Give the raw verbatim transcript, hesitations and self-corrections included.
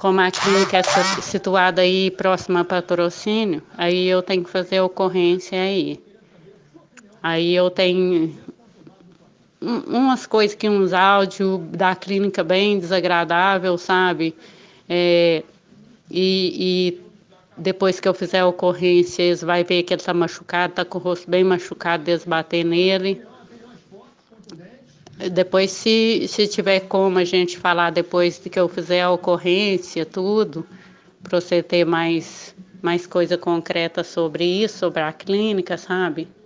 como a clínica é si- situada aí próxima a patrocínio, aí eu tenho que fazer a ocorrência aí. Aí eu tenho um- umas coisas que uns áudios da clínica bem desagradável, sabe? É, e, e depois que eu fizer a ocorrência, eles vão ver que ele tá machucado, tá com o rosto bem machucado, eles bater nele. Depois, se, se tiver como a gente falar depois de que eu fizer a ocorrência, tudo, para você ter mais, mais coisa concreta sobre isso, sobre a clínica, sabe?